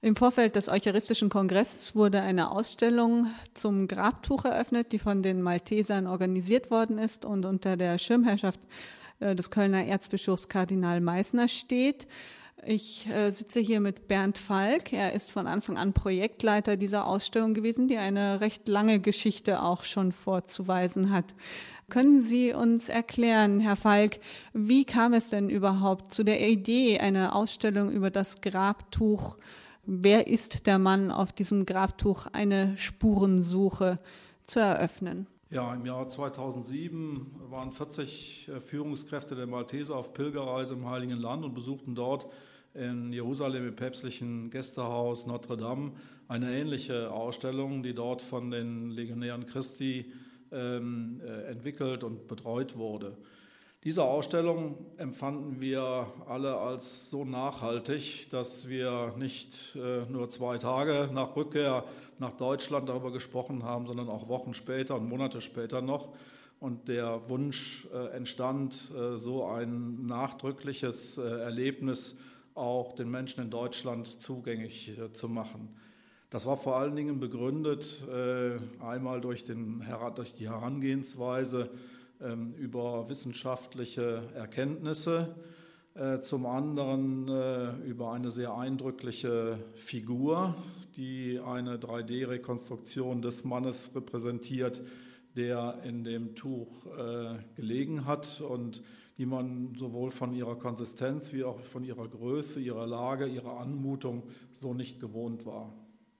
Im Vorfeld des Eucharistischen Kongresses wurde eine Ausstellung zum Grabtuch eröffnet, die von den Maltesern organisiert worden ist und unter der Schirmherrschaft des Kölner Erzbischofs Kardinal Meissner steht. Ich sitze hier mit Bernd Falk. Er ist von Anfang an Projektleiter dieser Ausstellung gewesen, die eine recht lange Geschichte auch schon vorzuweisen hat. Können Sie uns erklären, Herr Falk, wie kam es denn überhaupt zu der Idee, eine Ausstellung über das Grabtuch? Wer ist der Mann auf diesem Grabtuch, eine Spurensuche zu eröffnen? Ja, im Jahr 2007 waren 40 Führungskräfte der Malteser auf Pilgerreise im Heiligen Land und besuchten dort in Jerusalem im päpstlichen Gästehaus Notre Dame eine ähnliche Ausstellung, die dort von den Legionären Christi entwickelt und betreut wurde. Diese Ausstellung empfanden wir alle als so nachhaltig, dass wir nicht nur 2 Tage nach Rückkehr nach Deutschland darüber gesprochen haben, sondern auch Wochen später und Monate später noch. Und der Wunsch entstand, so ein nachdrückliches Erlebnis auch den Menschen in Deutschland zugänglich zu machen. Das war vor allen Dingen begründet einmal durch die Herangehensweise über wissenschaftliche Erkenntnisse, zum anderen über eine sehr eindrückliche Figur, die eine 3D-Rekonstruktion des Mannes repräsentiert, der in dem Tuch gelegen hat und die man sowohl von ihrer Konsistenz wie auch von ihrer Größe, ihrer Lage, ihrer Anmutung so nicht gewohnt war.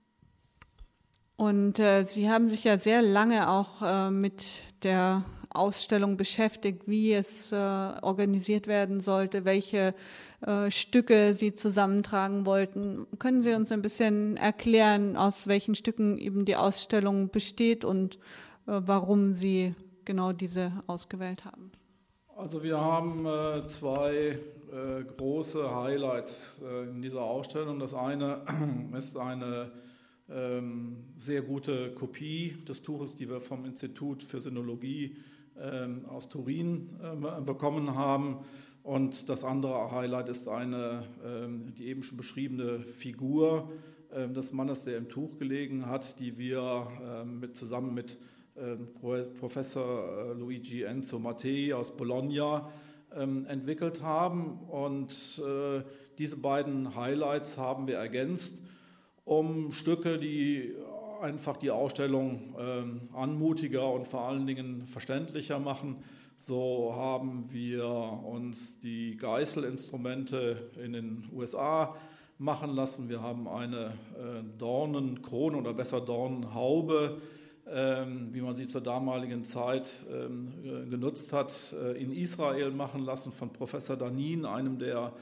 Und Sie haben sich ja sehr lange auch mit der Ausstellung beschäftigt, wie es organisiert werden sollte, welche Stücke Sie zusammentragen wollten. Können Sie uns ein bisschen erklären, aus welchen Stücken eben die Ausstellung besteht und warum Sie genau diese ausgewählt haben? Also wir haben 2 große Highlights in dieser Ausstellung. Das eine ist eine sehr gute Kopie des Tuches, die wir vom Institut für Sinologie aus Turin bekommen haben. Und das andere Highlight ist die eben schon beschriebene Figur des Mannes, der im Tuch gelegen hat, die wir zusammen mit Professor Luigi Enzo Mattei aus Bologna entwickelt haben. Und diese beiden Highlights haben wir ergänzt um Stücke, die einfach die Ausstellung anmutiger und vor allen Dingen verständlicher machen. So haben wir uns die Geißelinstrumente in den USA machen lassen. Wir haben eine Dornenkrone oder besser Dornenhaube, wie man sie zur damaligen Zeit genutzt hat, in Israel machen lassen von Professor Danin, einem der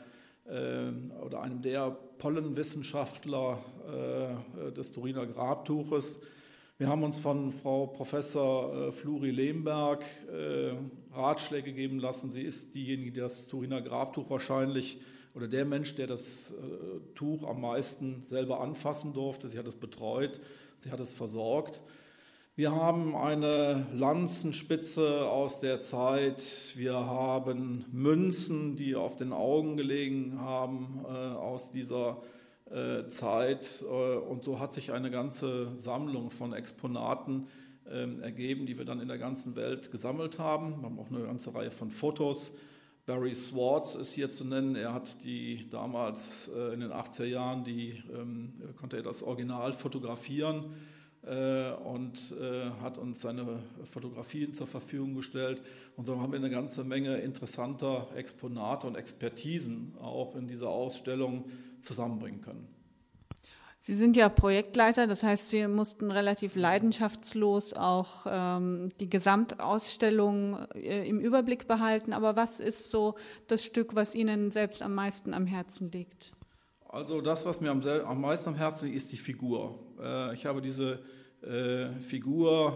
Pollenwissenschaftler des Turiner Grabtuches. Wir haben uns von Frau Professor Fluri Lemberg Ratschläge geben lassen. Sie ist diejenige, die das Turiner Grabtuch wahrscheinlich, oder der Mensch, der das Tuch am meisten selber anfassen durfte. Sie hat es betreut, sie hat es versorgt. Wir haben eine Lanzenspitze aus der Zeit, wir haben Münzen, die auf den Augen gelegen haben aus dieser Zeit, und so hat sich eine ganze Sammlung von Exponaten ergeben, die wir dann in der ganzen Welt gesammelt haben. Wir haben auch eine ganze Reihe von Fotos. Barry Swartz ist hier zu nennen, er hat die damals in den 80er Jahren, konnte er das Original fotografieren und hat uns seine Fotografien zur Verfügung gestellt. Und so haben wir eine ganze Menge interessanter Exponate und Expertisen auch in dieser Ausstellung zusammenbringen können. Sie sind ja Projektleiter, das heißt, Sie mussten relativ leidenschaftslos auch die Gesamtausstellung im Überblick behalten. Aber was ist so das Stück, was Ihnen selbst am meisten am Herzen liegt? Also das, was mir am meisten am Herzen liegt, ist die Figur. Ich habe diese Figur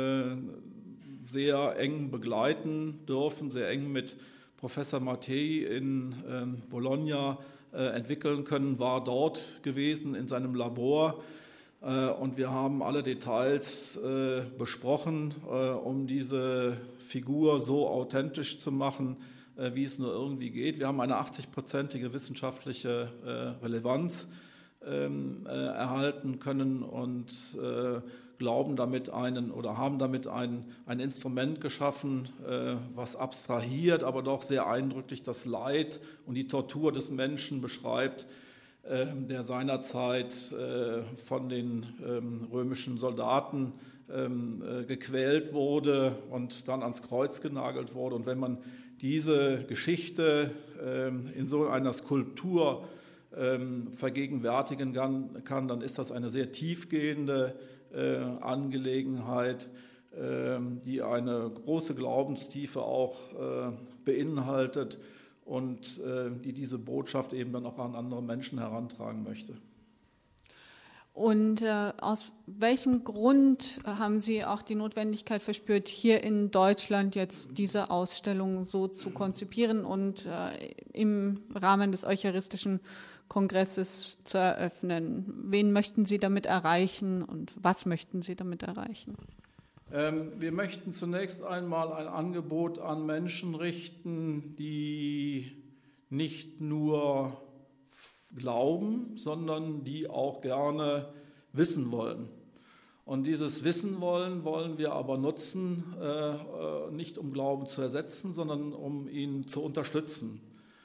sehr eng begleiten dürfen, sehr eng mit Professor Mattei in Bologna entwickeln können, war dort gewesen in seinem Labor. Und wir haben alle Details besprochen, um diese Figur so authentisch zu machen, wie es nur irgendwie geht. Wir haben eine 80-prozentige wissenschaftliche Relevanz erhalten können und haben damit ein Instrument geschaffen, was abstrahiert, aber doch sehr eindrücklich das Leid und die Tortur des Menschen beschreibt, der seinerzeit von den römischen Soldaten gequält wurde und dann ans Kreuz genagelt wurde. Und wenn man diese Geschichte in so einer Skulptur vergegenwärtigen kann, dann ist das eine sehr tiefgehende Angelegenheit, die eine große Glaubenstiefe auch beinhaltet und die diese Botschaft eben dann auch an andere Menschen herantragen möchte. Und aus welchem Grund haben Sie auch die Notwendigkeit verspürt, hier in Deutschland jetzt diese Ausstellung so zu konzipieren und im Rahmen des Eucharistischen Kongresses zu eröffnen? Wen möchten Sie damit erreichen und was möchten Sie damit erreichen? Wir möchten zunächst einmal ein Angebot an Menschen richten, die nicht nur glauben, sondern die auch gerne wissen wollen. Und dieses Wissen wollen wir aber nutzen, nicht um Glauben zu ersetzen, sondern um ihn zu unterstützen.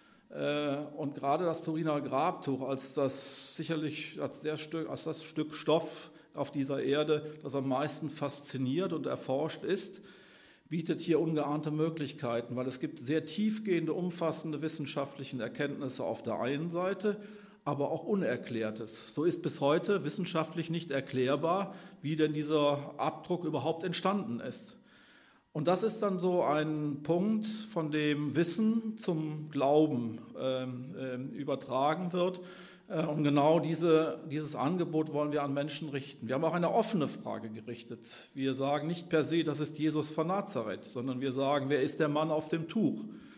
Und gerade das Turiner Grabtuch als das Stück Stoff auf dieser Erde, das am meisten fasziniert und erforscht ist, bietet hier ungeahnte Möglichkeiten, weil es gibt sehr tiefgehende, umfassende wissenschaftliche Erkenntnisse auf der einen Seite, aber auch Unerklärtes. So ist bis heute wissenschaftlich nicht erklärbar, wie denn dieser Abdruck überhaupt entstanden ist. Und das ist dann so ein Punkt, von dem Wissen zum Glauben übertragen wird. Und genau dieses Angebot wollen wir an Menschen richten. Wir haben auch eine offene Frage gerichtet. Wir sagen nicht per se, das ist Jesus von Nazareth, sondern wir sagen, wer ist der Mann auf dem Tuch?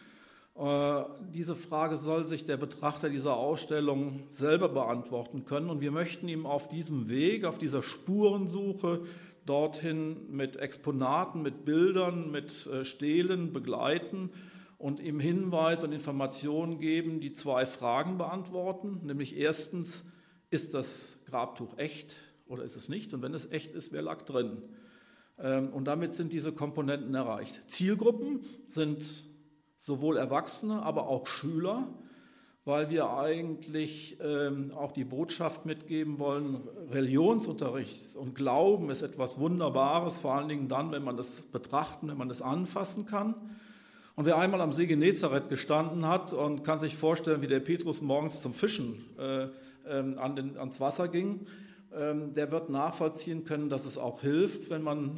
Diese Frage soll sich der Betrachter dieser Ausstellung selber beantworten können. Und wir möchten ihm auf diesem Weg, auf dieser Spurensuche dorthin mit Exponaten, mit Bildern, mit Stelen begleiten und ihm Hinweise und Informationen geben, die zwei Fragen beantworten, nämlich erstens, ist das Grabtuch echt oder ist es nicht? Und wenn es echt ist, wer lag drin? Und damit sind diese Komponenten erreicht. Zielgruppen sind sowohl Erwachsene, aber auch Schüler, weil wir eigentlich auch die Botschaft mitgeben wollen, Religionsunterricht und Glauben ist etwas Wunderbares, vor allen Dingen dann, wenn man es betrachten, wenn man es anfassen kann. Und wer einmal am See Genezareth gestanden hat und kann sich vorstellen, wie der Petrus morgens zum Fischen ans Wasser ging, der wird nachvollziehen können, dass es auch hilft, wenn man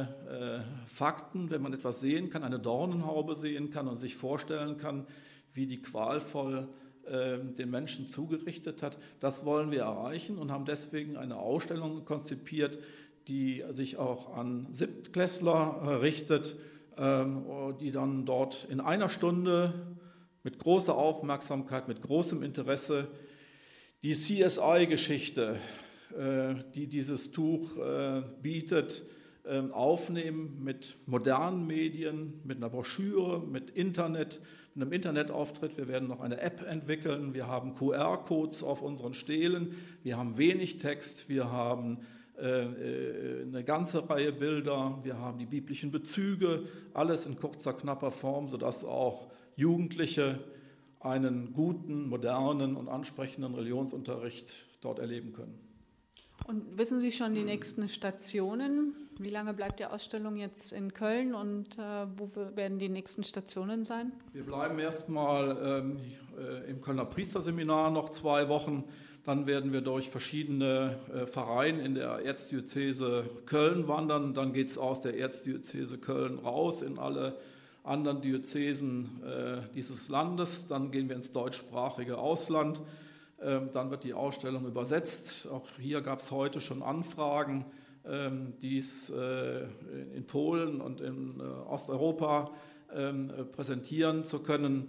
Fakten, wenn man etwas sehen kann, eine Dornenhaube sehen kann und sich vorstellen kann, wie die qualvoll den Menschen zugerichtet hat. Das wollen wir erreichen und haben deswegen eine Ausstellung konzipiert, die sich auch an Siebtklässler richtet, die dann dort in einer Stunde mit großer Aufmerksamkeit, mit großem Interesse die CSI-Geschichte, die dieses Tuch bietet, aufnehmen mit modernen Medien, mit einer Broschüre, mit Internet, mit einem Internetauftritt. Wir werden noch eine App entwickeln. Wir haben QR-Codes auf unseren Stelen. Wir haben wenig Text. Wir haben eine ganze Reihe Bilder. Wir haben die biblischen Bezüge. Alles in kurzer, knapper Form, sodass auch Jugendliche einen guten, modernen und ansprechenden Religionsunterricht dort erleben können. Und wissen Sie schon die nächsten Stationen? Wie lange bleibt die Ausstellung jetzt in Köln und wo werden die nächsten Stationen sein? Wir bleiben erstmal im Kölner Priesterseminar noch 2 Wochen. Dann werden wir durch verschiedene Pfarreien in der Erzdiözese Köln wandern. Dann geht es aus der Erzdiözese Köln raus in alle anderen Diözesen dieses Landes. Dann gehen wir ins deutschsprachige Ausland. Dann wird die Ausstellung übersetzt. Auch hier gab es heute schon Anfragen, dies in Polen und in Osteuropa präsentieren zu können.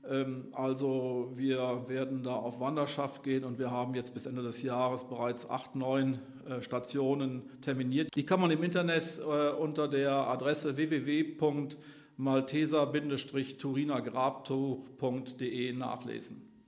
Also wir werden da auf Wanderschaft gehen und wir haben jetzt bis Ende des Jahres bereits 8, 9 Stationen terminiert. Die kann man im Internet unter der Adresse www.malteser-turinergrabtuch.de nachlesen.